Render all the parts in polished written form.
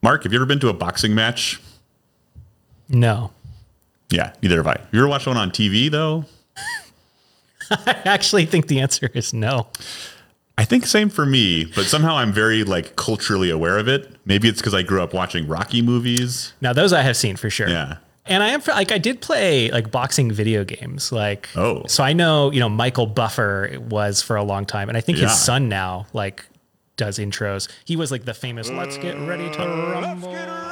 Mark, have you ever been to a boxing match? No. Yeah, neither have I. You ever watched one on TV, though? I actually think the answer is no. I think same for me, but somehow I'm very like culturally aware of it. Maybe it's because I grew up watching Rocky movies. Now, those I have seen for sure. Yeah. And I am like, I did play like boxing video games. Like, Oh. So I know, Michael Buffer was for a long time. And I think Yeah. his son now like does intros. He was like the famous "Let's get ready to rumble."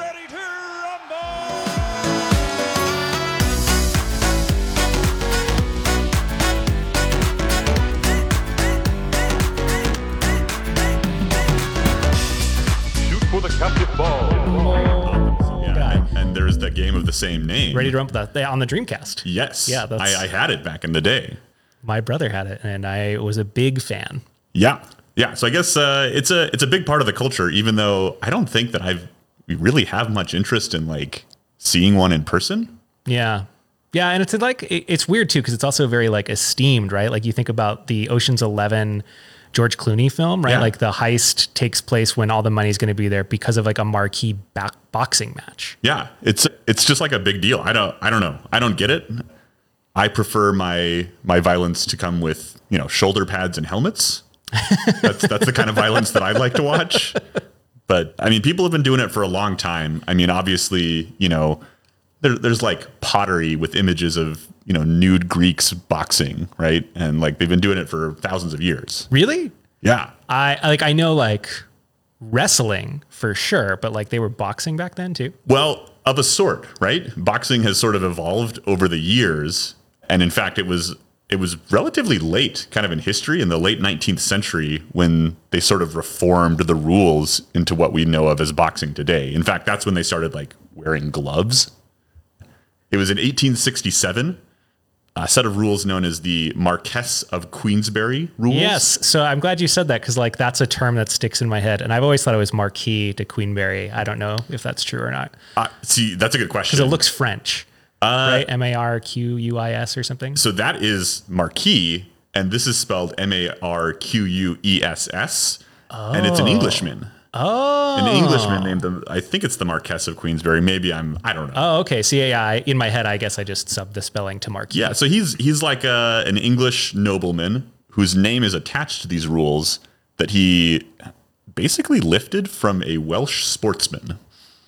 Shoot for the captive ball. Yeah. And there's the game of the same name. Ready to rumble on the Dreamcast. Yes. Yeah, that's- I had it back in the day. My brother had it, and I was a big fan. Yeah. Yeah. So I guess it's a big part of the culture, even though I don't think that we really have much interest in like seeing one in person. Yeah. Yeah. And it's weird too, because it's also very like esteemed, right? Like you think about the Ocean's 11 George Clooney film, right? Yeah. Like the heist takes place when all the money's going to be there because of like a marquee boxing match. Yeah. It's just like a big deal. I don't know. I don't get it. I prefer my violence to come with, shoulder pads and helmets. That's the kind of violence that I like to watch. But I mean, people have been doing it for a long time. I mean, obviously, there's like pottery with images of, nude Greeks boxing, right? And like they've been doing it for thousands of years. Really? Yeah. I know like wrestling for sure, but like they were boxing back then too. Well, of a sort, right? Boxing has sort of evolved over the years. And in fact, it was relatively late kind of in history in the late 19th century when they sort of reformed the rules into what we know of as boxing today. In fact, that's when they started like wearing gloves. It was in 1867, a set of rules known as the Marquess of Queensberry rules. Yes. So I'm glad you said that because like that's a term that sticks in my head. And I've always thought it was Marquis de Queenberry. I don't know if that's true or not. See, that's a good question. Because it looks French. Right? Marquis or something. So that is Marquis, and this is spelled Marquess, and it's an Englishman. Oh. An Englishman named them. I think it's the Marquess of Queensberry. Maybe I don't know. Oh, okay. So yeah, in my head, I guess I just subbed the spelling to Marquis. Yeah, so he's like an English nobleman whose name is attached to these rules that he basically lifted from a Welsh sportsman.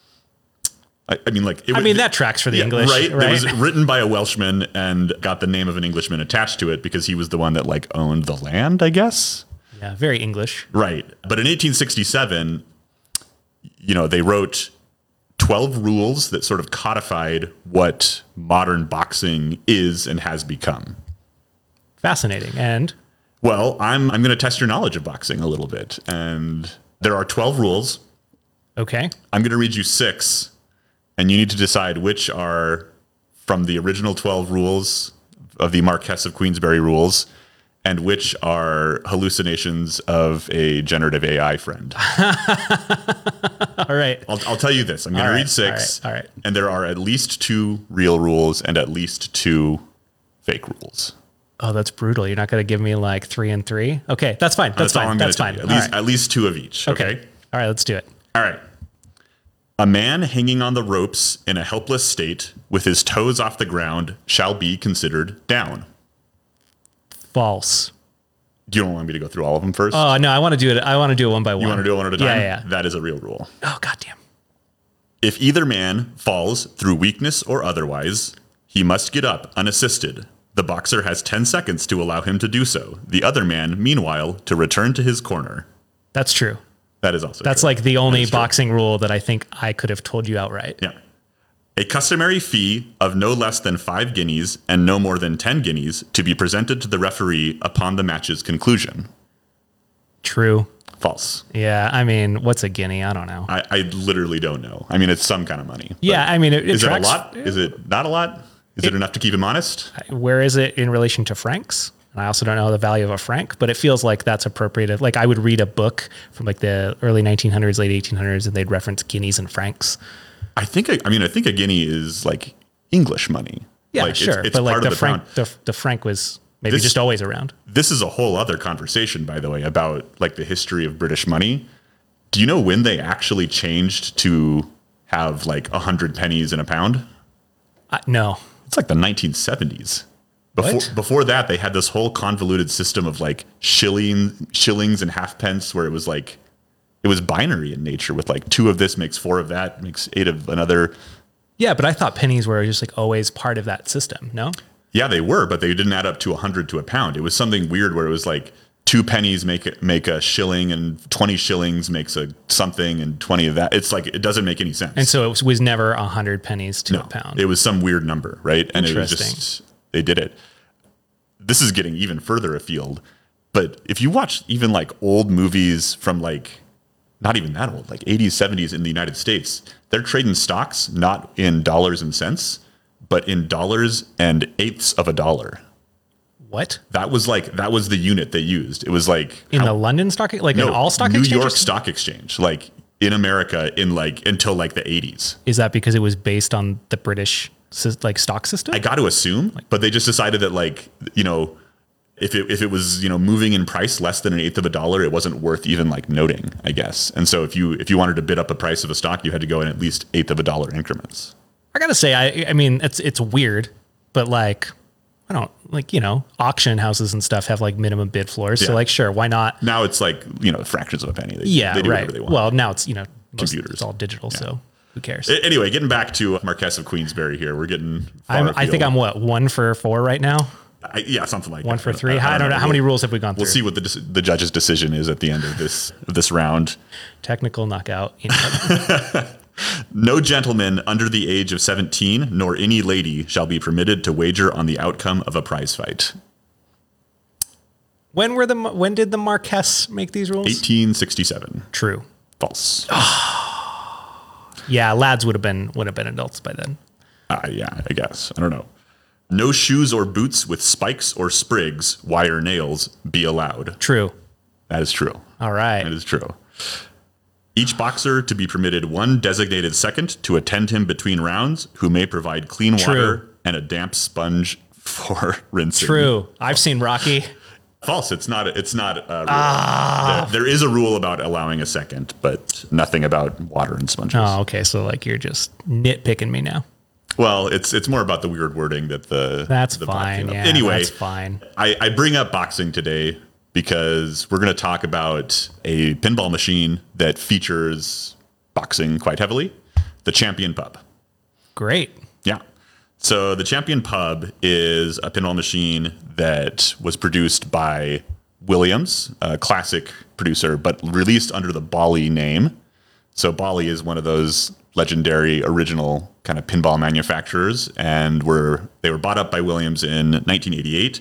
I mean, like, that tracks for the English, right? right? It was written by a Welshman and got the name of an Englishman attached to it because he was the one that like owned the land, I guess. Yeah, very English. Right. But in 1867, they wrote 12 rules that sort of codified what modern boxing is and has become. Fascinating. And Well, I'm going to test your knowledge of boxing a little bit. And there are 12 rules. okay. I'm going to read you 6, and you need to decide which are from the original 12 rules of the Marquess of Queensberry rules and which are hallucinations of a generative AI friend. All right. I'll tell you this. I'm going to read 6. All right. And there are at least 2 real rules and at least 2 fake rules. Oh, that's brutal. You're not going to give me like 3 and 3? Okay, that's fine. That's all fine. I'm gonna That's tell fine. you. All right. At least 2 of each. Okay. All right, let's do it. All right. A man hanging on the ropes in a helpless state with his toes off the ground shall be considered down. False. Do you want me to go through all of them first? Oh, no, I want to do it. I want to do it one by one. You want to do it one at a time? Yeah. That is a real rule. Oh, goddamn. If either man falls through weakness or otherwise, he must get up unassisted. The boxer has 10 seconds to allow him to do so. The other man, meanwhile, to return to his corner. That's true. That is also That's true. like the only That is true. boxing rule that I think I could have told you outright. Yeah. A customary fee of no less than 5 guineas and no more than 10 guineas to be presented to the referee upon the match's conclusion. True. False. Yeah, I mean, what's a guinea? I don't know. I literally don't know. I mean, it's some kind of money. Yeah, I mean, it Is it a tracks- lot? Is it not a lot? Is it enough to keep him honest? Where is it in relation to francs? And I also don't know the value of a franc, but it feels like that's appropriated. Like I would read a book from like the early 1900s, late 1800s, and they'd reference guineas and francs. I think a guinea is like English money. Yeah, like, sure. It's but like part the of the franc, pound. the franc was maybe just always around. This is a whole other conversation, by the way, about like the history of British money. Do you know when they actually changed to have like 100 pennies in a pound? No. It's like the 1970s. What? Before that, they had this whole convoluted system of like shillings and halfpence, where it was like, it was binary in nature, with like 2 of this makes 4 of that, makes 8 of another. Yeah, but I thought pennies were just like always part of that system. No. Yeah, they were, but they didn't add up to 100 to a pound. It was something weird where it was like 2 pennies make a shilling, and 20 shillings makes a something, and 20 of that. It's like, it doesn't make any sense. And so it was never 100 pennies to No, a pound. it was some weird number, right? And it was Interesting. just, they did it. This is getting even further afield. But if you watch even like old movies from like, not even that old, like 80s, 70s in the United States, they're trading stocks not in dollars and cents, but in dollars and eighths of a dollar. What? That was the unit they used. It was like In the London stock, like an all stock New exchange? York Stock Exchange, like in America in like until like the 80s. Is that because it was based on the British like stock system? I got to assume, but they just decided that like, you know, if it was, you know, moving in price less than an eighth of a dollar, it wasn't worth even like noting, I guess. And so if you wanted to bid up a price of a stock, you had to go in at least eighth of a dollar increments. I gotta say, I mean, it's weird, but like, I don't like, you know, auction houses and stuff have like minimum bid floors. So Yeah. like, sure, why not? Now it's like, you know, fractions of a penny. They do Right. whatever they want. Well, now it's, you know, Computers. it's all digital. So who cares? Anyway, getting back to Marquess of Queensberry here, we're getting. I think I'm what, 1 for 4 right now? Yeah, something like 1 that. for 3. I don't know. How many rules have we gone through? We'll see what the judge's decision is at the end of this round. Technical knockout. No gentleman under the age of 17, nor any lady, shall be permitted to wager on the outcome of a prize fight. When did the Marquess make these rules? 1867. True. False. Yeah, lads would have been adults by then. Yeah, I guess. I don't know. No shoes or boots with spikes or sprigs, wire nails, be allowed. True. That is true. All right. That is true. Each boxer to be permitted 1 designated second to attend him between rounds, who may provide clean water and a damp sponge for rinsing. True. I've seen Rocky. False. It's not a rule. There is a rule about allowing a second, but nothing about water and sponges. Oh, okay. So like you're just nitpicking me now. Well, it's more about the weird wording that the That's the bot fine. came up. Yeah, Anyway, that's fine. I bring up boxing today because we're going to talk about a pinball machine that features boxing quite heavily, the Champion Pub. Great. Yeah. So the Champion Pub is a pinball machine that was produced by Williams, a classic producer, but released under the Bally name. So Bally is one of those legendary original kind of pinball manufacturers, and they were bought up by Williams in 1988,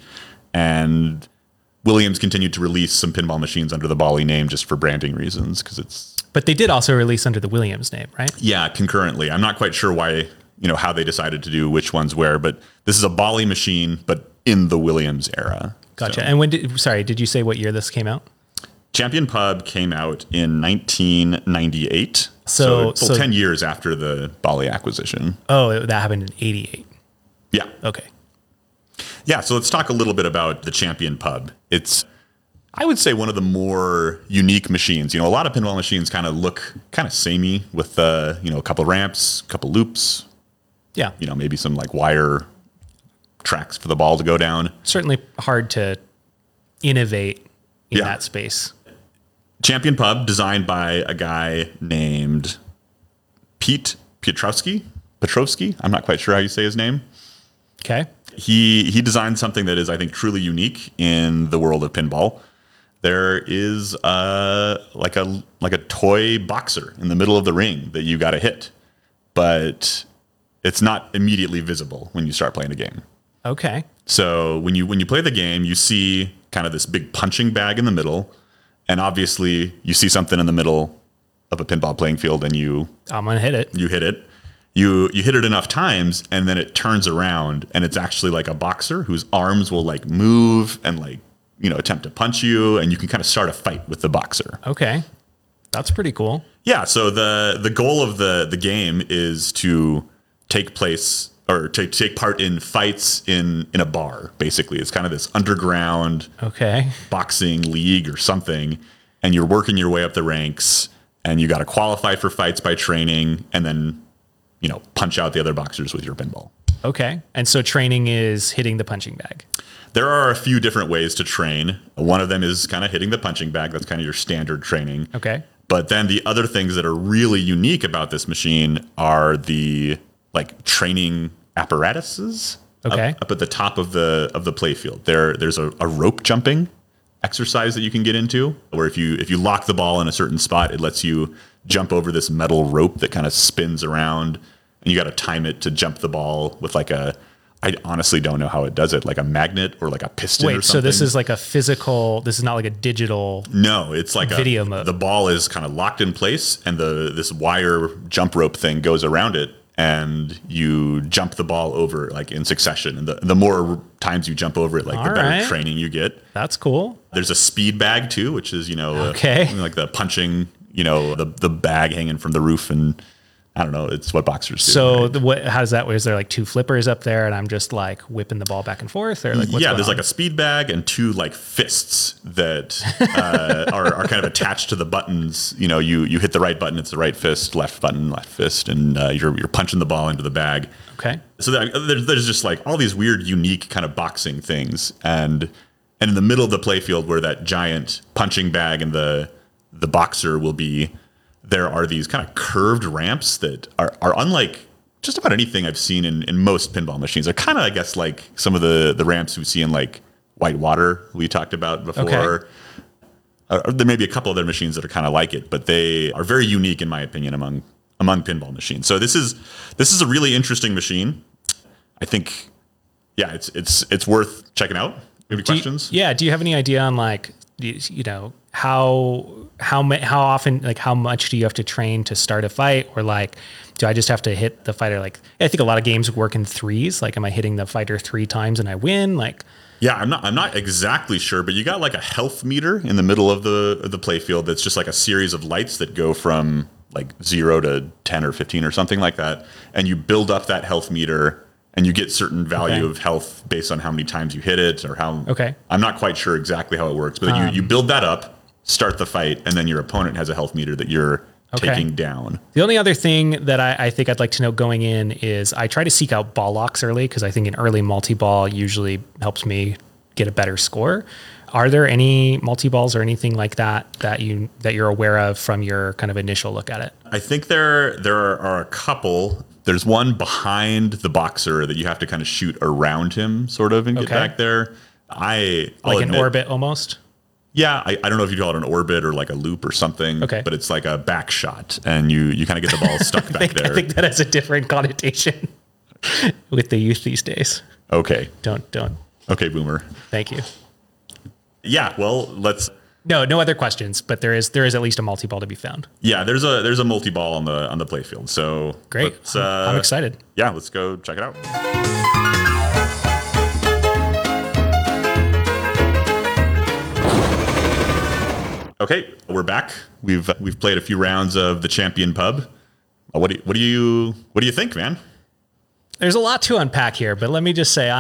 and Williams continued to release some pinball machines under the Bally name just for branding reasons, because it's But they did also release under the Williams name, right? concurrently. I'm not quite sure why, how they decided to do which ones where, but this is a Bally machine, but in the Williams era. Gotcha. So, And did you say what year this came out? Champion Pub came out in 1998. So 10 years after the Bally acquisition. Oh, that happened in 88. Yeah. Okay. Yeah, so let's talk a little bit about the Champion Pub. It's, I would say, one of the more unique machines. A lot of pinball machines kind of look kind of samey with, a couple ramps, a couple loops, Yeah. maybe some like wire tracks for the ball to go down. Certainly hard to innovate in Yeah. that space. Champion Pub, designed by a guy named Pete Petrovsky. I'm not quite sure how you say his name. Okay. He designed something that is, I think, truly unique in the world of pinball. There is like a toy boxer in the middle of the ring that you got to hit, but it's not immediately visible when you start playing the game. Okay. So when you play the game, you see kind of this big punching bag in the middle, and obviously you see something in the middle of a pinball playing field, and I'm going to hit it. you hit it. You hit it enough times, and then it turns around, and it's actually like a boxer whose arms will like move and like attempt to punch you, and you can kind of start a fight with the boxer. Okay. That's pretty cool. Yeah. So the goal of the game is to take place or to take part in fights in a bar. Basically, it's kind of this underground Okay. boxing league or something, and you're working your way up the ranks. and you got to qualify for fights by training, and then, punch out the other boxers with your pinball. Okay. And so training is hitting the punching bag. There are a few different ways to train. One of them is kind of hitting the punching bag. That's kind of your standard training. Okay. But then the other things that are really unique about this machine are the training apparatuses. Okay. Up at the top of the playfield. There's a rope jumping exercise that you can get into, where if you lock the ball in a certain spot, it lets you jump over this metal rope that kind of spins around, and you got to time it to jump the ball with I honestly don't know how it does it, like a magnet or like a piston or Wait, something. so this is like a physical, this is not like a digital. No, it's like video mode. The ball is kind of locked in place, and this wire jump rope thing goes around it, and you jump the ball over like in succession. And the more times you jump over it, the better training you get. That's cool. There's a speed bag too, which is, Okay. like the punching, the bag hanging from the roof, and I don't know, it's what boxers do. So right? how does that work? Is there like two flippers up there and I'm just like whipping the ball back and forth, or like what's Yeah, going there's on? like a speed bag and two fists that are kind of attached to the buttons. You hit the right button, it's the right fist, left button, left fist, and you're punching the ball into the bag. Okay. So there's just all these weird, unique kind of boxing things, and in the middle of the playfield where that giant punching bag and the boxer will be, there are these kind of curved ramps that are unlike just about anything I've seen in most pinball machines. They're kind of, I guess, like some of the ramps we see in Whitewater we talked about before. Okay. There may be a couple other machines that are kind of like it, but they are very unique in my opinion among pinball machines. So this is a really interesting machine. I think, yeah, it's worth checking out. Maybe questions? Do you have any idea on how often, how much do you have to train to start a fight, or do I just have to hit the fighter? I think a lot of games work in threes. Am I hitting the fighter 3 times and I win? Yeah, I'm not exactly sure, but you got a health meter in the middle of the playfield that's just a series of lights that go from 0 to 10 or 15 or something like that, and you build up that health meter. And you get certain value of health based on how many times you hit it, or how. Okay. I'm not quite sure exactly how it works, but you build that up, start the fight, and then your opponent has a health meter that you're taking down. The only other thing that I think I'd like to know going in is I try to seek out ball locks early, because I think an early multi-ball usually helps me get a better score. Are there any multi-balls or anything like that you're aware of from your kind of initial look at it? I think there are a couple. There's one behind the boxer that you have to kind of shoot around him, sort of, and get back there. I'll an admit, orbit almost? Yeah, I don't know if you call it an orbit or a loop or something. Okay. But it's like a back shot, and you kind of get the ball stuck back there. I think that has a different connotation with the youth these days. Okay. Don't. Okay, Boomer. Thank you. Yeah, well, let's... No other questions, but there is at least a multi-ball to be found. Yeah, there's a multi-ball on the playfield. So great. I'm excited. Yeah, let's go check it out. Okay, we're back. We've played a few rounds of the Champion Pub. What do you think, man? There's a lot to unpack here, but let me just say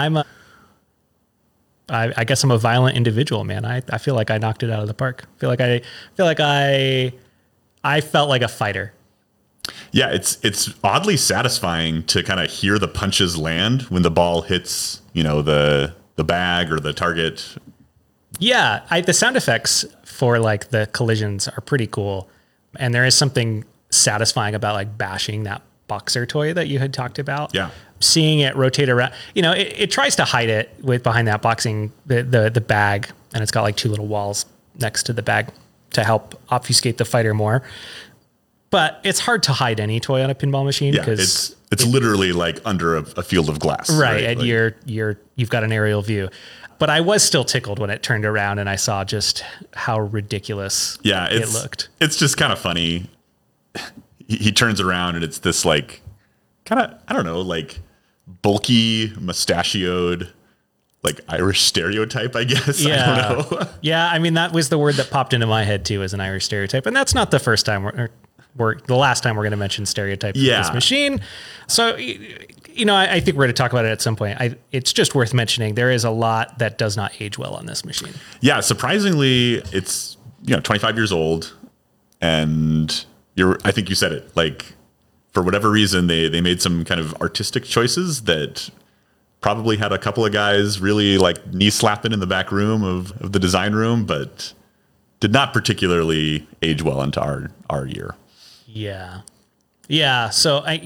I guess I'm a violent individual, man. I feel like I knocked it out of the park. I feel like I felt like a fighter. Yeah, it's oddly satisfying to kind of hear the punches land when the ball hits, the bag or the target. Yeah, the sound effects for the collisions are pretty cool, and there is something satisfying about bashing that boxer toy that you had talked about. Yeah. Seeing it rotate around, it tries to hide it behind that boxing, the bag, and it's got 2 little walls next to the bag to help obfuscate the fighter more. But it's hard to hide any toy on a pinball machine, because it's literally under a field of glass. Right. And you've got an aerial view. But I was still tickled when it turned around and I saw just how ridiculous it looked. It's just kind of funny. He turns around and it's this kind of, I don't know, bulky, mustachioed, Irish stereotype, I guess. Yeah. I don't know. Yeah. I mean, that was the word that popped into my head too, as an Irish stereotype. And that's not the first time the last time we're going to mention stereotypes of this machine. So, I think we're going to talk about it at some point. It's just worth mentioning. There is a lot that does not age well on this machine. Yeah. Surprisingly, it's, 25 years old, and I think you said it. Like, for whatever reason, they made some kind of artistic choices that probably had a couple of guys really like knee slapping in the back room of the design room, but did not particularly age well into our year. Yeah. Yeah. So I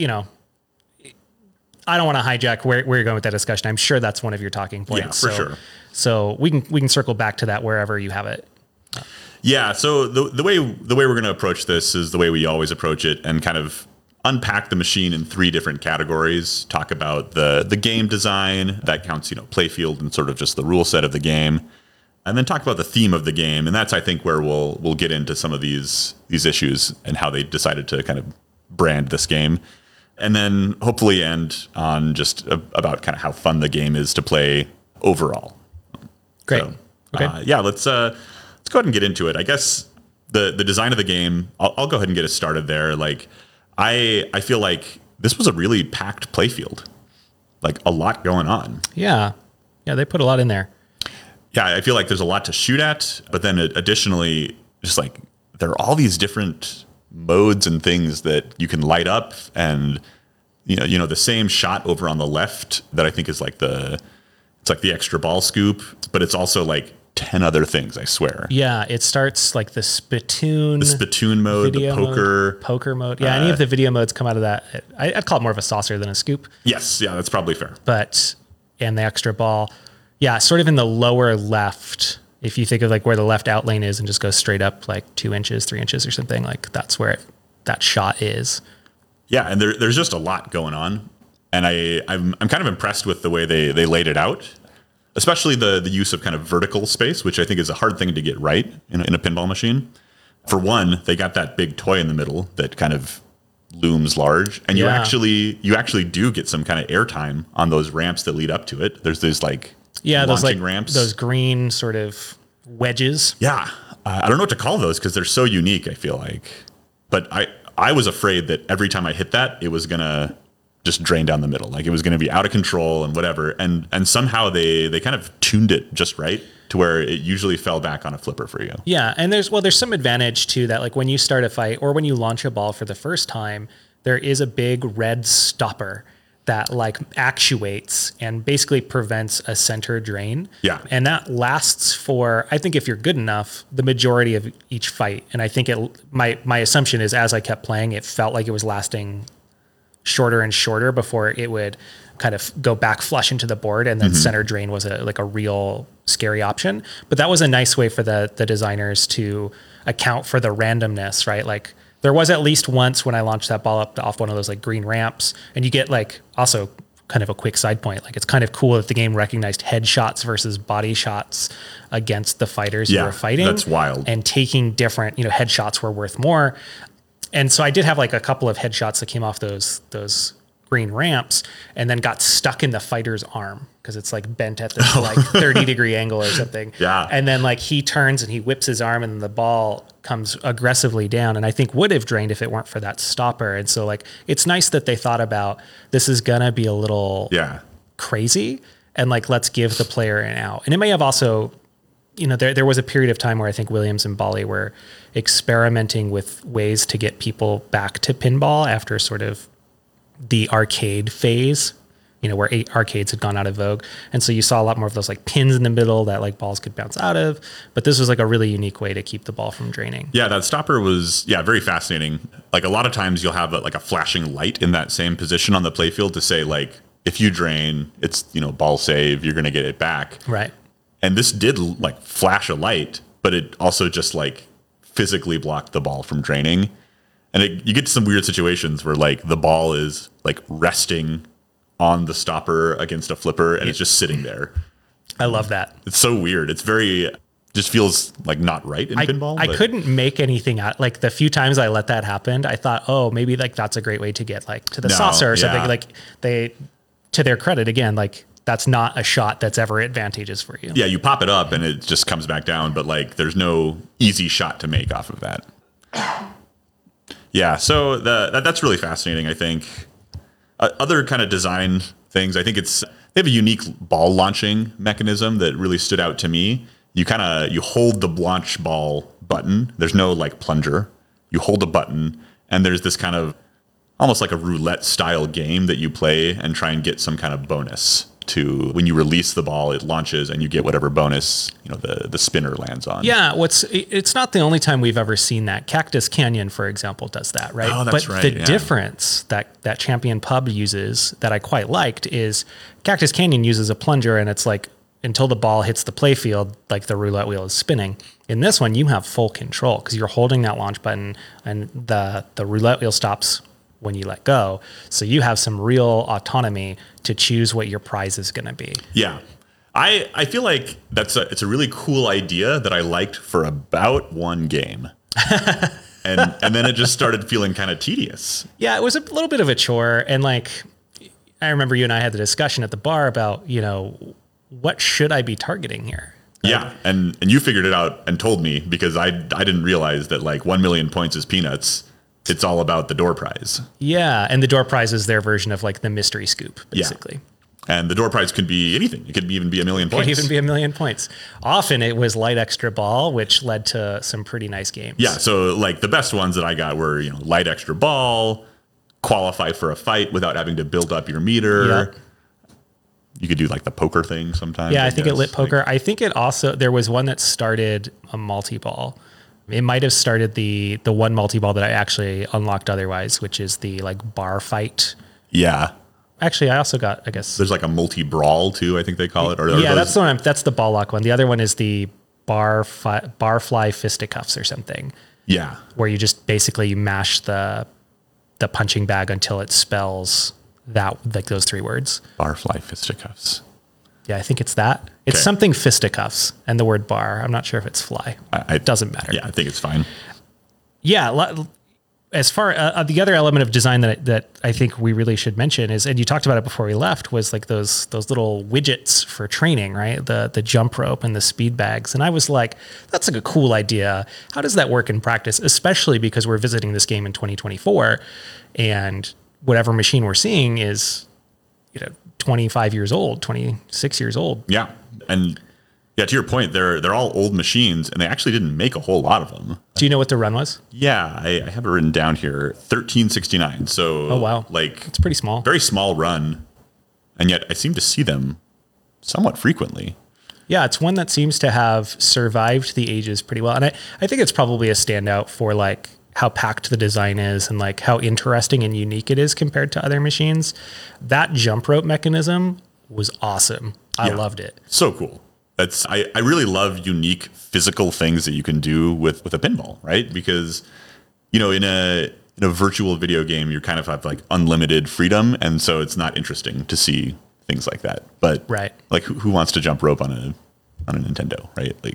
don't want to hijack where you're going with that discussion. I'm sure that's one of your talking points. Yeah, for sure. So we can circle back to that wherever you have it. Yeah. So the way we're going to approach this is the way we always approach it, and kind of unpack the machine in 3 different categories. Talk about the game design that counts, playfield and sort of just the rule set of the game, and then talk about the theme of the game. And that's, I think, where we'll get into some of these issues and how they decided to kind of brand this game, and then hopefully end on just about kind of how fun the game is to play overall. Great. So, Okay. Let's go ahead and get into it. I guess the design of the game, I'll go ahead and get us started there. Like, I feel like this was a really packed playfield, like a lot going on. Yeah. Yeah. They put a lot in there. Yeah, I feel like there's a lot to shoot at, but then additionally, just like there are all these different modes and things that you can light up, and the same shot over on the left that I think is like it's like the extra ball scoop, but it's also like 10 other things, I swear. Yeah, it starts like the spittoon mode, the poker mode. Yeah, any of the video modes come out of that. I'd call it more of a saucer than a scoop. Yes, yeah, that's probably fair. And the extra ball, yeah, sort of in the lower left. If you think of like where the left out lane is and just go straight up like 2 inches, 3 inches or something, like that's where that shot is. Yeah, and there's just a lot going on, and I'm kind of impressed with the way they laid it out. Especially the use of kind of vertical space, which I think is a hard thing to get right in a pinball machine. For one, they got that big toy in the middle that kind of looms large, and you actually do get some kind of airtime on those ramps that lead up to it. There's those those like ramps, those green sort of wedges. Yeah, I don't know what to call those because they're so unique. I feel like, but I was afraid that every time I hit that, it was gonna just drain down the middle. Like it was going to be out of control and whatever. And somehow they kind of tuned it just right to where it usually fell back on a flipper for you. Yeah. And there's some advantage to that. Like when you start a fight or when you launch a ball for the first time, there is a big red stopper that like actuates and basically prevents a center drain. Yeah. And that lasts for, I think if you're good enough, the majority of each fight. And I think my assumption is as I kept playing, it felt like it was lasting shorter and shorter before it would kind of go back flush into the board, and then center drain was a real scary option. But that was a nice way for the designers to account for the randomness, right? Like there was at least once when I launched that ball up off one of those like green ramps, and you get like also kind of a quick side point. Like it's kind of cool that the game recognized headshots versus body shots against the fighters who were fighting. That's wild. And taking different, headshots were worth more. And so I did have like a couple of headshots that came off those green ramps and then got stuck in the fighter's arm because it's like bent at this like 30-degree angle or something. Yeah. And then like he turns and he whips his arm and the ball comes aggressively down, and I think would have drained if it weren't for that stopper. And so like it's nice that they thought about this is gonna be a little crazy, and like let's give the player an out. And it may have also, there was a period of time where I think Williams and Bally were experimenting with ways to get people back to pinball after sort of the arcade phase, where arcades had gone out of vogue. And so you saw a lot more of those like pins in the middle that like balls could bounce out of. But this was like a really unique way to keep the ball from draining. Yeah, that stopper was, very fascinating. Like a lot of times you'll have like a flashing light in that same position on the playfield to say like, if you drain, it's, ball save, you're going to get it back. Right. And this did like flash a light, but it also just like physically blocked the ball from draining. And you get to some weird situations where like the ball is like resting on the stopper against a flipper and it's just sitting there. I love that. It's so weird. It's just feels like not right in pinball. I couldn't make anything out. Like the few times I let that happen, I thought, oh, maybe like that's a great way to get like to the saucer or something. Like to their credit, again, like that's not a shot that's ever advantageous for you. Yeah, you pop it up and it just comes back down, but like there's no easy shot to make off of that. Yeah, so that's really fascinating, I think. Other kind of design things, I think they have a unique ball launching mechanism that really stood out to me. You hold the launch ball button. There's no like plunger. You hold a button And there's this kind of almost like a roulette style game that you play and try and get some kind of bonus to when you release the ball, it launches and you get whatever bonus, the spinner lands on. Yeah, it's not the only time we've ever seen that. Cactus Canyon, for example, does that, right? Oh, that's but right. The yeah. difference that Champion Pub uses that I quite liked is Cactus Canyon uses a plunger, and it's like until the ball hits the play field, like the roulette wheel is spinning. In this one, you have full control because you're holding that launch button, and the roulette wheel stops when you let go. So you have some real autonomy to choose what your prize is going to be. Yeah. I feel like it's a really cool idea that I liked for about one game. and then it just started feeling kind of tedious. Yeah, it was a little bit of a chore. And like, I remember you and I had the discussion at the bar about, what should I be targeting here? Yeah. And you figured it out and told me because I didn't realize that like 1 million points is peanuts. It's all about the door prize. Yeah, and the door prize is their version of like the mystery scoop, basically. Yeah. And the door prize could be anything. It could even be 1 million points. It could even be 1 million points. Often it was light extra ball, which led to some pretty nice games. Yeah, so like the best ones that I got were, light extra ball, qualify for a fight without having to build up your meter. Yep. You could do like the poker thing sometimes. Yeah, I think it lit poker. Like, I think it also, there was one that started a multi-ball. It might have started the one multi-ball that I actually unlocked otherwise, which is the like bar fight. yeah. Actually, I also got, I guess. There's like a multi-brawl too, I think they call it. Yeah, that's the one. That's the ball lock one. The other one is the barfly fisticuffs or something. Yeah. Where you just basically you mash the punching bag until it spells that, like those 3 words. Barfly fisticuffs. Yeah, I think it's that. It's Okay. something fisticuffs and the word bar. I'm not sure if it's fly. It doesn't matter. Yeah, I think it's fine. Yeah. As far the other element of design that I think we really should mention is, and you talked about it before we left, was like those little widgets for training, right? The jump rope and the speed bags. And I was like, that's like a cool idea. How does that work in practice? Especially because we're visiting this game in 2024, and whatever machine we're seeing is, 25 years old, 26 years old. Yeah. And yeah, to your point, they're all old machines and they actually didn't make a whole lot of them. Do you know what the run was? Yeah, I have it written down here, 1369. So Oh, wow. like It's pretty small. very small run. And yet I seem to see them somewhat frequently. Yeah, it's one that seems to have survived the ages pretty well. And I think it's probably a standout for like how packed the design is and like how interesting and unique it is compared to other machines. That jump rope mechanism was awesome. I Yeah. loved it. So cool. I really love unique physical things that you can do with a pinball, right? Because, in a virtual video game, you kind of have like unlimited freedom. And so it's not interesting to see things like that. But Right. like who wants to jump rope on a Nintendo, right? Like,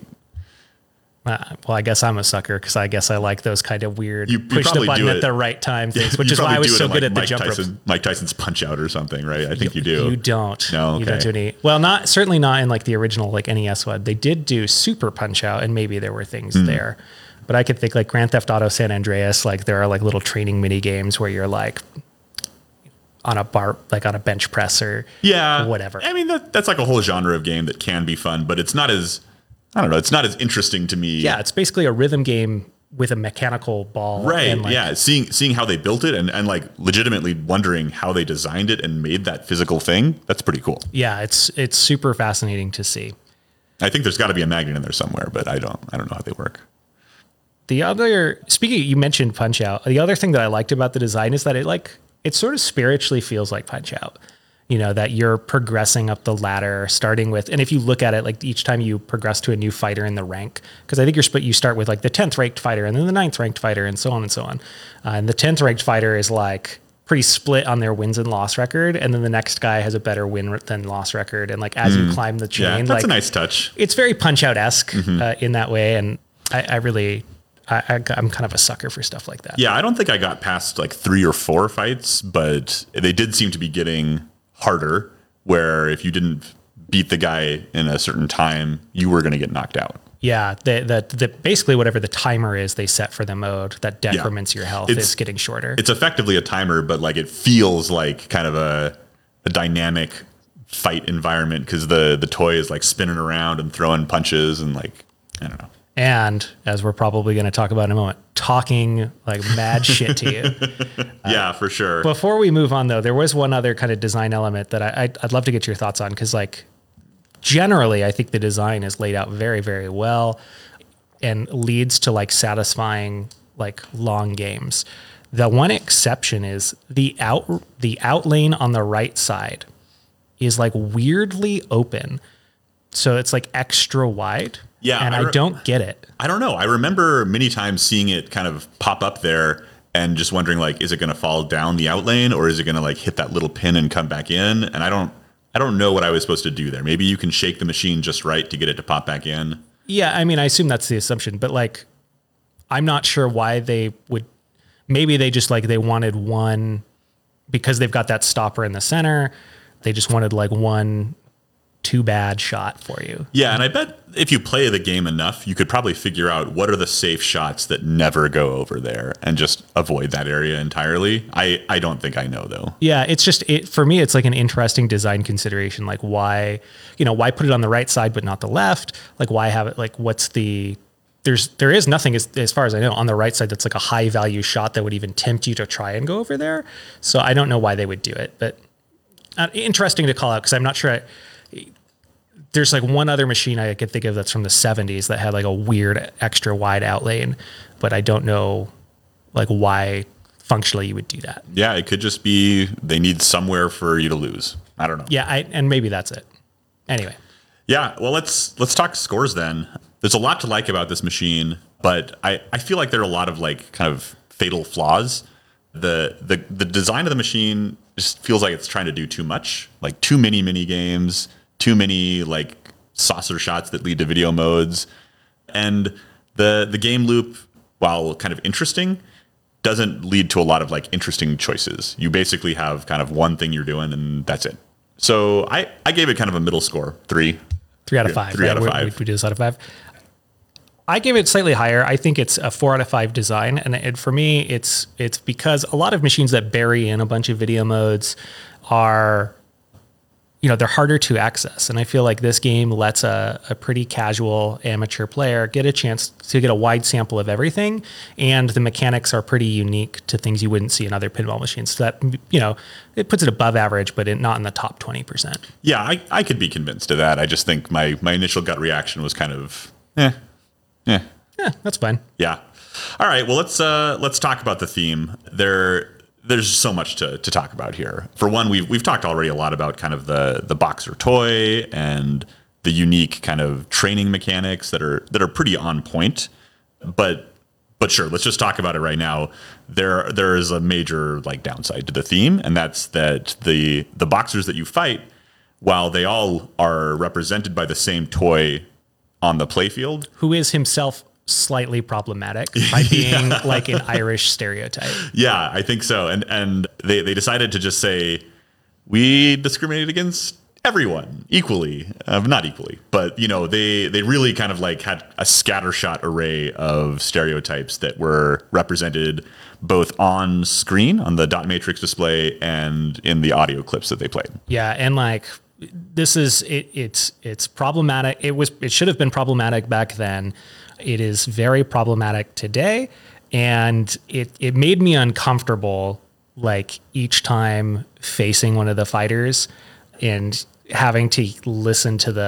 Well, I guess I'm a sucker because I guess I like those kind of weird You push the probably button do at it. the right time things, which you is why I probably was do it so in, good like, at the jump ropes. Mike Tyson's Punch Out or something, right? I think you do. You don't. No, You don't okay. do any. Well, certainly not in like the original like NES one. They did do Super Punch Out, and maybe there were things Hmm. there. But I could think like Grand Theft Auto San Andreas, like there are like little training mini games where you're like on a bar, like on a bench press or whatever. I mean, that's like a whole genre of game that can be fun, but it's not as, I don't know, it's not as interesting to me. Yeah, it's basically a rhythm game with a mechanical ball. Right. And like, Yeah. Seeing how they built it and like legitimately wondering how they designed it and made that physical thing. That's pretty cool. Yeah, it's super fascinating to see. I think there's got to be a magnet in there somewhere, but I don't know how they work. The other, speaking, you mentioned Punch Out. The other thing that I liked about the design is that it sort of spiritually feels like Punch Out. That you're progressing up the ladder, starting with, and if you look at it, like each time you progress to a new fighter in the rank, because I think you start with like the 10th ranked fighter and then the 9th ranked fighter and so on and so on. And the 10th ranked fighter is like pretty split on their wins and loss record. And then the next guy has a better win than loss record. And like, as you climb the chain, Yeah. That's like a nice touch. it's very Punch Out-esque in that way. And I'm kind of a sucker for stuff like that. Yeah. I don't think I got past like 3 or 4 fights, but they did seem to be getting harder, where if you didn't beat the guy in a certain time, you were going to get knocked out. Yeah, the basically whatever the timer is they set for the mode that decrements your health is getting shorter. It's effectively a timer, but like it feels like kind of a dynamic fight environment because the toy is like spinning around and throwing punches and like, I don't know. And as we're probably going to talk about in a moment, talking like mad shit to you. Yeah, for sure. Before we move on, though, there was one other kind of design element that I'd love to get your thoughts on, because like generally, I think the design is laid out very, very well and leads to like satisfying like long games. The one exception is the out lane on the right side is like weirdly open, so it's like extra wide. Yeah, and I don't get it. I don't know. I remember many times seeing it kind of pop up there and just wondering, like, is it going to fall down the out lane, or is it going to like hit that little pin and come back in? And I don't know what I was supposed to do there. Maybe you can shake the machine just right to get it to pop back in. Yeah, I mean, I assume that's the assumption, but like, I'm not sure why they would. Maybe they just like they wanted one because they've got that stopper in the center. They just wanted like one too bad shot for you. Yeah, and I bet if you play the game enough, you could probably figure out what are the safe shots that never go over there and just avoid that area entirely. I don't think I know, though. Yeah, it's just for me, it's like an interesting design consideration. Like why put it on the right side but not the left? Like why have it like what's the there is nothing as far as I know on the right side that's like a high value shot that would even tempt you to try and go over there. So I don't know why they would do it, but interesting to call out because I'm not sure. There's like one other machine I could think of that's from the 70s that had like a weird extra wide out lane, but I don't know like why functionally you would do that. Yeah, it could just be they need somewhere for you to lose. I don't know. Yeah, and maybe that's it. Anyway. Yeah, well, let's talk scores then. There's a lot to like about this machine, but I feel like there are a lot of like kind of fatal flaws. The design of the machine just feels like it's trying to do too much, like too many mini games, too many like saucer shots that lead to video modes. And the game loop, while kind of interesting, doesn't lead to a lot of like interesting choices. You basically have kind of one thing you're doing and that's it. So I gave it kind of a middle score, 3. 3 out of 5. 3 out of 5. We do this out of 5. I gave it slightly higher. I think it's a 4 out of 5 design. And for me, it's because a lot of machines that bury in a bunch of video modes are, they're harder to access. And I feel like this game lets a pretty casual amateur player get a chance to get a wide sample of everything. And the mechanics are pretty unique to things you wouldn't see in other pinball machines. So that, it puts it above average, but not in the top 20%. Yeah, I could be convinced of that. I just think my initial gut reaction was kind of, Yeah, that's fine. Yeah. All right. Well, let's talk about the theme. There's so much to talk about here. For one, we've talked already a lot about kind of the boxer toy and the unique kind of training mechanics that are pretty on point. But sure, let's just talk about it right now. There is a major like downside to the theme, and that's that the boxers that you fight, while they all are represented by the same toy on the playfield, who is himself slightly problematic by being like an Irish stereotype. Yeah, I think so. And they decided to just say, we discriminate against everyone equally, not equally, but they really kind of like had a scattershot array of stereotypes that were represented both on screen on the dot matrix display and in the audio clips that they played. Yeah, and like this is it's problematic. It should have been problematic back then. It is very problematic today, and it made me uncomfortable like each time facing one of the fighters and having to listen to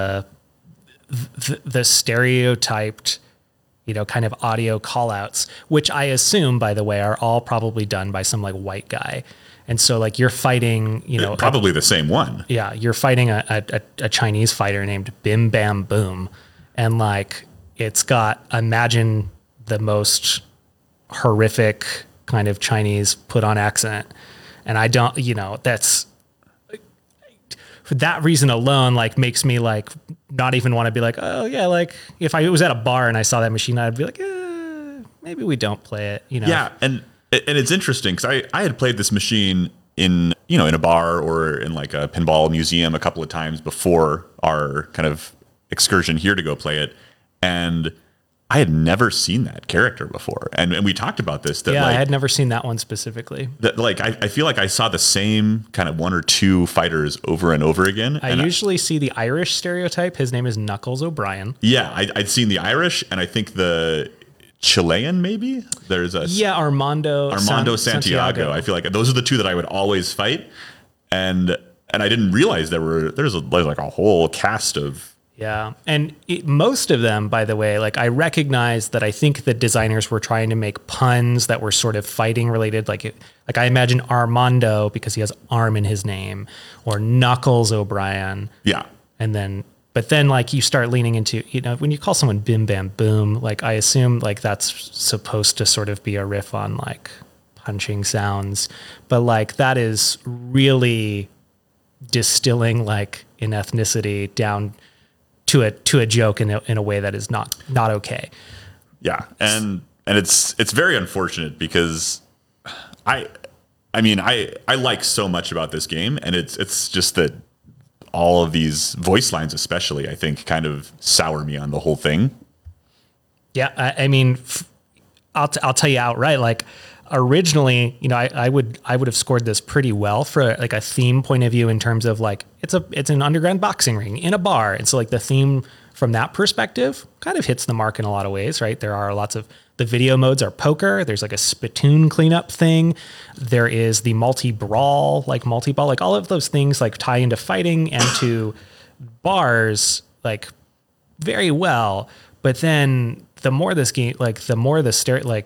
the stereotyped kind of audio callouts, which I assume, by the way, are all probably done by some like white guy. And so like you're fighting, probably the same one. Yeah. You're fighting a Chinese fighter named Bim Bam Boom. And like, it's got, imagine the most horrific kind of Chinese put on accent. And I don't, that's for that reason alone, like makes me like not even want to be like, oh yeah. Like if I was at a bar and I saw that machine, I'd be like, maybe we don't play it, Yeah. And it's interesting because I had played this machine in a bar or in like a pinball museum a couple of times before our kind of excursion here to go play it. And I had never seen that character before. And we talked about this, that Yeah, I like, had never seen that one specifically. that like I feel like I saw the same kind of one or two fighters over and over again. I And usually see the Irish stereotype. His name is Knuckles O'Brien. yeah, I'd seen the Irish, and I think the Chilean, maybe there's a Yeah, Armando Santiago. I feel like those are the two that I would always fight. And I didn't realize there's like a whole cast of. Yeah. And most of them, by the way, like I recognize that I think the designers were trying to make puns that were sort of fighting related. Like I imagine Armando because he has arm in his name, or Knuckles O'Brien. Yeah. But then like you start leaning into, when you call someone Bim Bam Boom, like I assume like that's supposed to sort of be a riff on like punching sounds, but like that is really distilling like an ethnicity down to a joke in a way that is not okay. Yeah. And it's very unfortunate because I mean, I like so much about this game, and it's just that all of these voice lines, especially, I think kind of sour me on the whole thing. Yeah. I mean, I'll tell you outright, like originally, I would have scored this pretty well for like a theme point of view in terms of like, it's an underground boxing ring in a bar. And so like the theme from that perspective kind of hits the mark in a lot of ways, right? There are lots of, the video modes are poker. There's like a spittoon cleanup thing. There is the multi-brawl, like multi-ball, like all of those things like tie into fighting and to bars like very well. But then the more this game, like the more the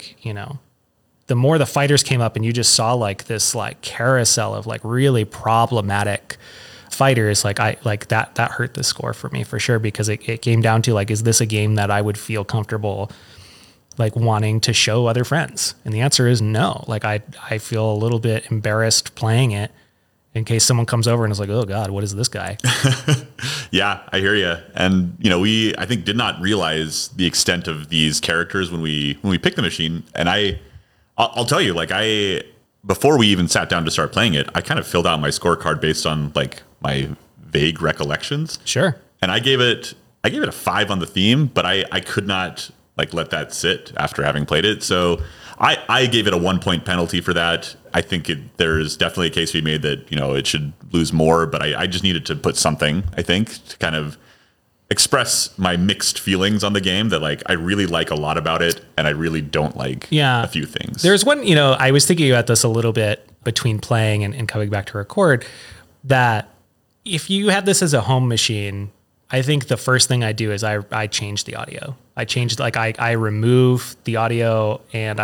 the more the fighters came up and you just saw like this like carousel of like really problematic fighters, like that hurt the score for me for sure, because it came down to like, is this a game that I would feel comfortable like wanting to show other friends? And the answer is no. Like I feel a little bit embarrassed playing it in case someone comes over and is like, oh God, what is this guy? Yeah, I hear you. And we I think did not realize the extent of these characters when we picked the machine. And I'll tell you, like before we even sat down to start playing it, I kind of filled out my scorecard based on like my vague recollections. Sure. And I gave it a 5 on the theme, but I could not like let that sit after having played it. So I gave it a 1-point penalty for that. I think there's definitely a case to be made that, it should lose more, but I just needed to put something, I think, to kind of express my mixed feelings on the game, that like I really like a lot about it and I really don't like a few things. There's one, I was thinking about this a little bit between playing and coming back to record, that if you had this as a home machine, I think the first thing I do is I change the audio. I remove the audio and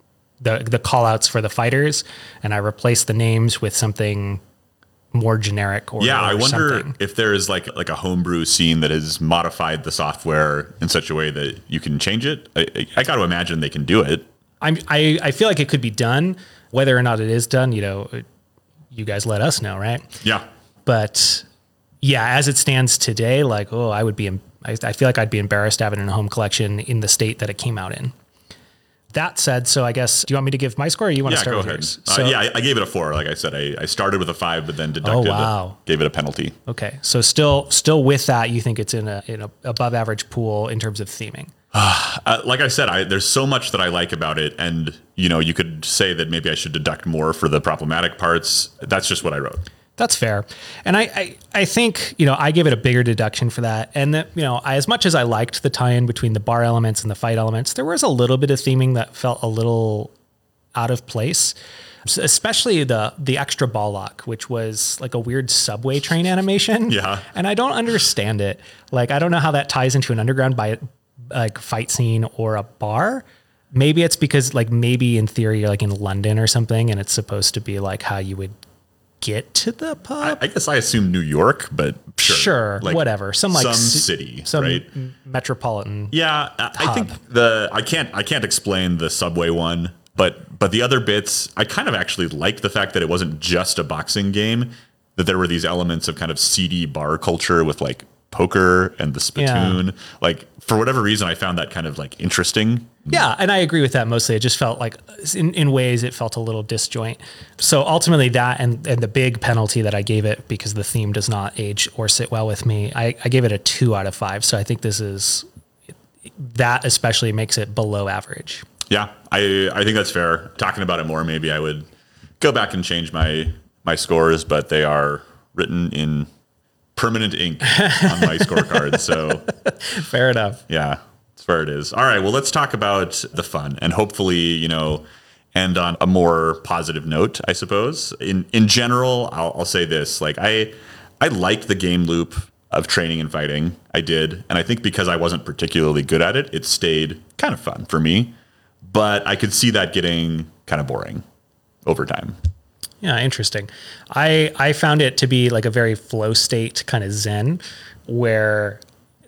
the call outs for the fighters, and I replace the names with something more generic or I wonder something. if there is like a homebrew scene that has modified the software in such a way that you can change it. I got to imagine they can do it. I feel like it could be done. Whether or not it is done, you guys let us know, right? Yeah. But yeah, as it stands today, like, I feel like I'd be embarrassed to have it in a home collection in the state that it came out in. That said, so I guess, do you want me to give my score, or you want to start go with ahead. yours? So, I gave it a 4. Like I said, I started with a 5, but then deducted gave it a penalty. Okay. So still with that, you think it's in a above average pool in terms of theming? Like I said, there's so much that I like about it. And, you could say that maybe I should deduct more for the problematic parts. That's just what I wrote. That's fair. And I think, I gave it a bigger deduction for that. And that, as much as I liked the tie-in between the bar elements and the fight elements, there was a little bit of theming that felt a little out of place, especially the extra ball lock, which was like a weird subway train animation. Yeah. And I don't understand it. Like, I don't know how that ties into an underground fight scene or a bar. Maybe it's because like, maybe in theory, you're like in London or something, and it's supposed to be like how you would get to the pub. I guess I assumed New York, but sure, like whatever, some city, some right? Metropolitan. Yeah, I think I can't explain the subway one, but the other bits, I kind of actually liked the fact that it wasn't just a boxing game, that there were these elements of kind of seedy bar culture with like poker and the spittoon. Yeah. Like for whatever reason, I found that kind of like interesting. Yeah, and I agree with that mostly. It just felt like, in ways, it felt a little disjoint. So ultimately that and the big penalty that I gave it, because the theme does not age or sit well with me, I gave it a 2 out of 5. So I think this is, that especially makes it below average. Yeah, I think that's fair. Talking about it more, maybe I would go back and change my scores, but they are written in permanent ink on my scorecard. So Fair enough. yeah, that's where it is. All right, well, let's talk about the fun and hopefully, end on a more positive note, I suppose. In general, I'll say this, like I liked the game loop of training and fighting. I did. And I think because I wasn't particularly good at it, it stayed kind of fun for me. But I could see that getting kind of boring over time. Yeah, interesting. I found it to be like a very flow state kind of zen, where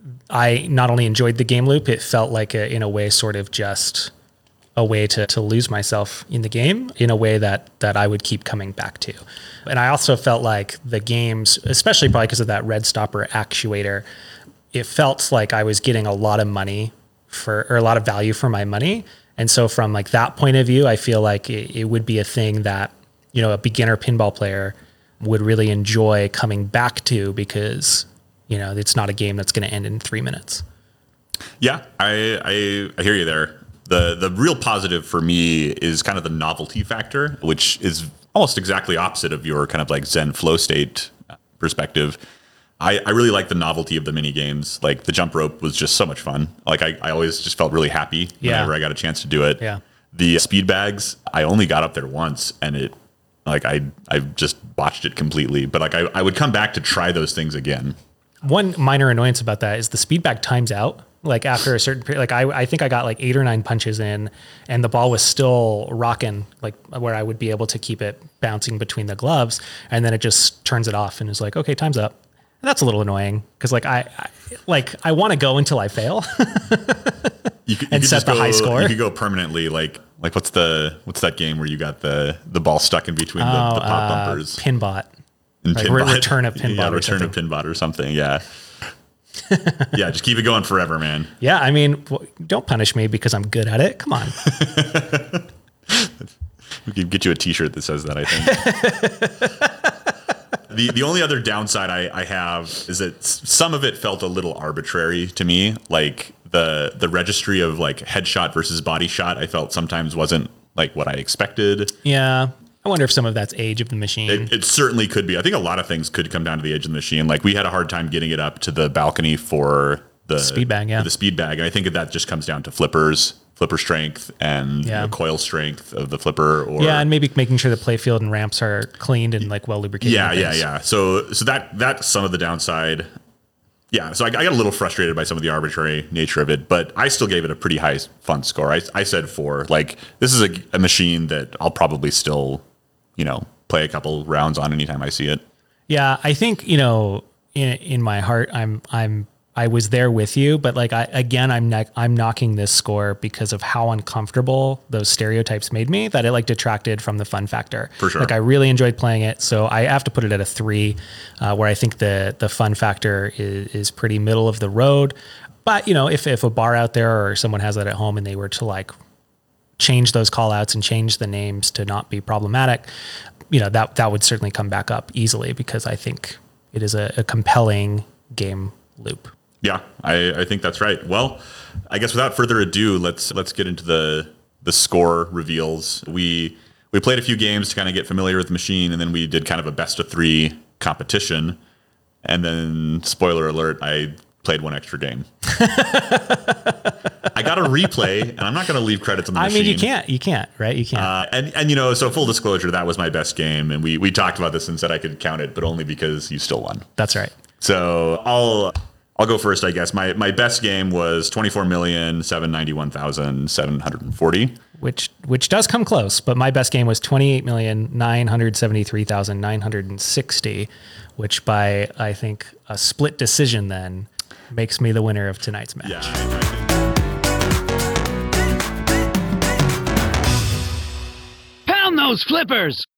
I not only enjoyed the game loop, it felt like in a way sort of just a way to lose myself in the game in a way that I would keep coming back to. And I also felt like the games, especially probably because of that red stopper actuator, it felt like I was getting a lot of money or a lot of value for my money. And so from like that point of view, I feel like it would be a thing that, a beginner pinball player would really enjoy coming back to because, it's not a game that's going to end in 3 minutes. Yeah, I hear you there. The real positive for me is kind of the novelty factor, which is almost exactly opposite of your kind of like Zen flow state perspective. I really like the novelty of the mini games. Like the jump rope was just so much fun. Like I always just felt really happy whenever I got a chance to do it. Yeah. The speed bags, I only got up there once and I just botched it completely. But like I would come back to try those things again. One minor annoyance about that is the speed bag times out. Like after a certain period, like I think I got like 8 or 9 punches in and the ball was still rocking, like where I would be able to keep it bouncing between the gloves. And then it just turns it off and is like, okay, time's up. And that's a little annoying because like I want to go until I fail You and set the high score. You could go permanently like what's that game where you got the ball stuck in between the pop bumpers? Pinbot. And Like Pinbot. Return of Pinbot. Yeah, or Return something. of Pinbot or something. Yeah. Yeah, just keep it going forever, man. Yeah, I mean, don't punish me because I'm good at it. Come on. We could get you a T-shirt that says that, I think. The only other downside I have is that some of it felt a little arbitrary to me. Like the registry of like headshot versus body shot, I felt sometimes wasn't like what I expected. Yeah. I wonder if some of that's age of the machine. It certainly could be. I think a lot of things could come down to the age of the machine. Like we had a hard time getting it up to the balcony for the speed bag, yeah. The speed bag. And I think that just comes down to flipper strength and the coil strength of the flipper. Or yeah, and maybe making sure the playfield and ramps are cleaned and like well lubricated. Yeah. So that's some of the downside. Yeah, so I got a little frustrated by some of the arbitrary nature of it, but I still gave it a pretty high fun score. I said 4. Like this is a machine that I'll probably still, play a couple rounds on anytime I see it. Yeah, I think in my heart, I was there with you, but like I'm knocking this score because of how uncomfortable those stereotypes made me that it like detracted from the fun factor. For sure. Like I really enjoyed playing it, so I have to put it at a 3, where I think the fun factor is pretty middle of the road. But if a bar out there or someone has that at home and they were to like change those call outs and change the names to not be problematic, that would certainly come back up easily because I think it is a compelling game loop. Yeah, I think that's right. Well, I guess without further ado, let's get into the score reveals. We played a few games to kind of get familiar with the machine, and then we did kind of a best of 3 competition. And then, spoiler alert, I played one extra game. I got a replay, and I'm not going to leave credits on the machine. I mean, you can't, right? You can't. And so full disclosure, that was my best game, and we talked about this and said I could count it, but only because you still won. That's right. So I'll go first, I guess. My best game was 24,791,740. Which does come close, but my best game was 28,973,960, which by I think a split decision then makes me the winner of tonight's match. Yeah. Pound those flippers!